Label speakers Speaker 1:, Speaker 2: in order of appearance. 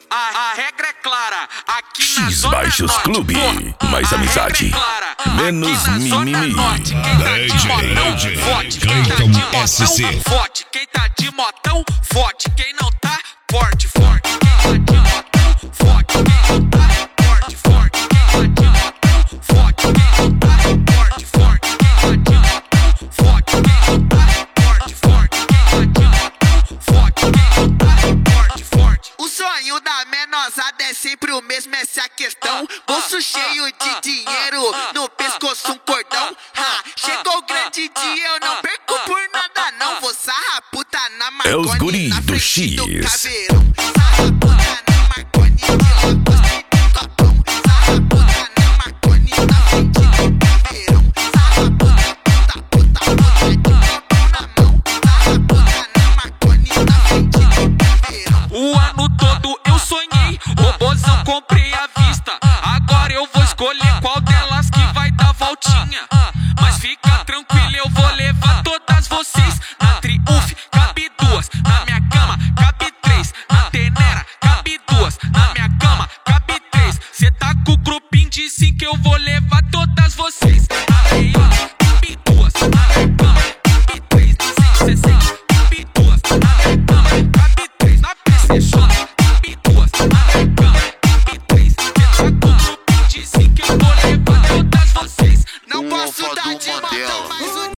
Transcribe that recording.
Speaker 1: A regra é clara, aqui na
Speaker 2: X
Speaker 1: Zona
Speaker 2: Baixos
Speaker 1: Norte,
Speaker 2: Clube, mais
Speaker 1: a
Speaker 2: amizade,
Speaker 1: regra é clara,
Speaker 2: menos
Speaker 1: aqui na Zona
Speaker 2: mimimi.
Speaker 1: Norte, quem tá de motão, forte. Quem tá de motão, forte. Quem tá de motão, forte. Quem não tá, forte, forte. Quem tá de motão, forte. Quem não tá, forte, forte. Quem tá de motão, forte. Quem não tá, forte, forte. Quem tá de motão, forte. Quem não tá, forte, forte. Quem tá de motão, forte. Quem não tá, forte, forte.
Speaker 3: O sonho da menosada é sempre o mesmo, essa é a questão. Bolso cheio de dinheiro, no pescoço um cordão. Chegou o grande dia, eu não perco por nada não. Vou sarrar puta na Marconi,
Speaker 2: É os guri
Speaker 3: na
Speaker 2: do
Speaker 3: frente do
Speaker 2: X.
Speaker 3: caveirão. Sarrar puta na Marconi, ela gostei do copão. Sarrar puta na Marconi, na frente do caveirão. Sarrar puta de copão na mão. Sarrar puta na Marconi, na frente do caveirão.
Speaker 1: O ano todo eu sonhei, robozão comprei à vista. Agora eu vou escolher qual delas que vai dar voltinha. Mas fica tranquilo, eu vou levar todas vocês. Na Triumph cabe duas, na minha cama cabe três. Na Tenera cabe duas, na minha cama cabe três. Cê tá com o grupinho de 5, eu vou levar todas vocês. Na Real cabe duas, na minha cama cabe três. Na 560 cabe duas, na minha cama cabe três. Na PlayStation